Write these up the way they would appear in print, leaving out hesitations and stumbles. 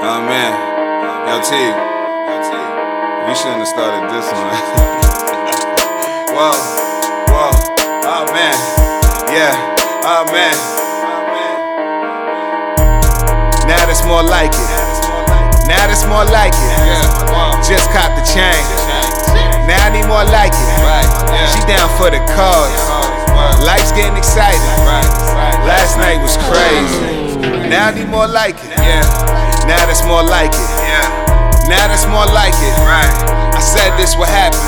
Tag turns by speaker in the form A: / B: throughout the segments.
A: Oh man, yo T, we shouldn't have started this one. Whoa, oh man, yeah, oh man. Now that's more like it. Now that's more like it. Just caught the chain. Now I need more like it. She down for the cause. Life's getting excited. Last night was crazy. Now I need more like it. Now that's more like it. Now that's more like it. I said this would happen.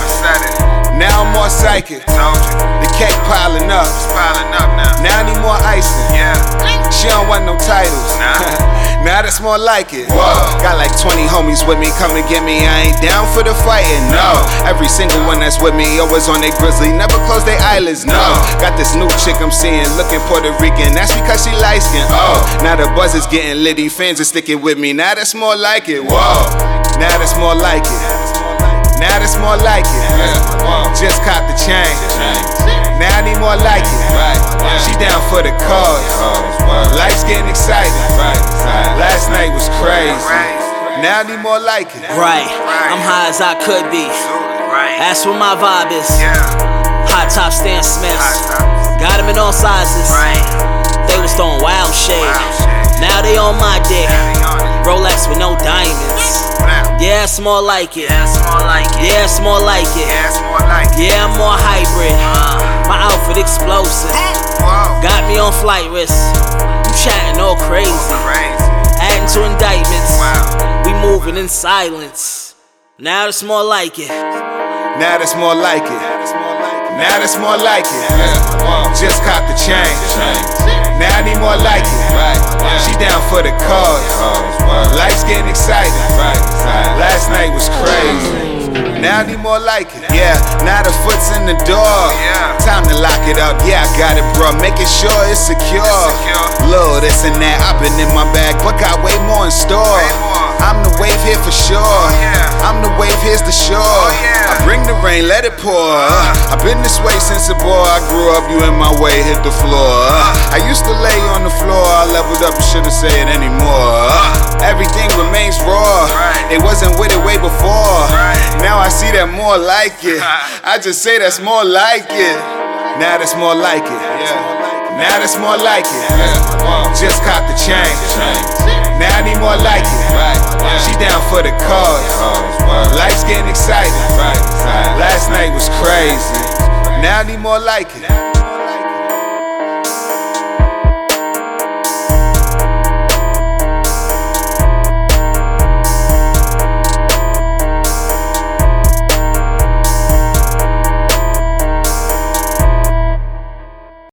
A: Now I'm more psychic. The cake piling up. Now I need more icing. She don't want no titles. Now that's more like it. Got like 20 homies with me, come and get me. I ain't down for the fighting, no. Every single one that's with me always on their grizzly, never close their eyelids, no. Got this new chick I'm seeing, looking Puerto Rican, that's because she light skin. Now the buzz is getting litty, fans are sticking with me. Now that's more like it. Now that's more like it. Now that's more like it. Just caught the chain. Now I need more like it. She down for the cause. Life's getting excited. Last night was crazy. Now I need more like it.
B: I'm high as I could be. That's what my vibe is. Hot top Stan Smiths. Got them in all sizes. They was throwing wild shade. Now they on my dick. Rolex with no diamonds. Yeah, it's more like it. Yeah, it's more like it. Yeah, I'm more hybrid. My outfit explosive. Got me on flight risk. You chatting all crazy. Adding to indictments. We moving in silence. Now it's more like it.
A: Now that's more like it. Now that's more like it. Just caught the chain. Now I need more like it. She down for the cause. Life's getting excited. Last night was crazy. Now I need more like it. Now the foot's in the door. Time to lock it up. I got it, bro. Making sure it's secure. Little this and that, I've been in my bag, but got way more in store. I'm the wave here for sure. I'm the wave, here's the shore. I bring the rain, let it pour. I've been this way since a boy. I grew up, you in my way, hit the floor. I used to lay on the floor, I leveled up, shouldn't say it anymore. Everything remains raw. They wasn't with it way before. Now I see that more like it. I just say that's more like it. Now that's more like it. Now that's more like it. Just caught the chain. Now I need more like it. She down for the cause. Life's getting excited. Last night was crazy. Now I need more like it.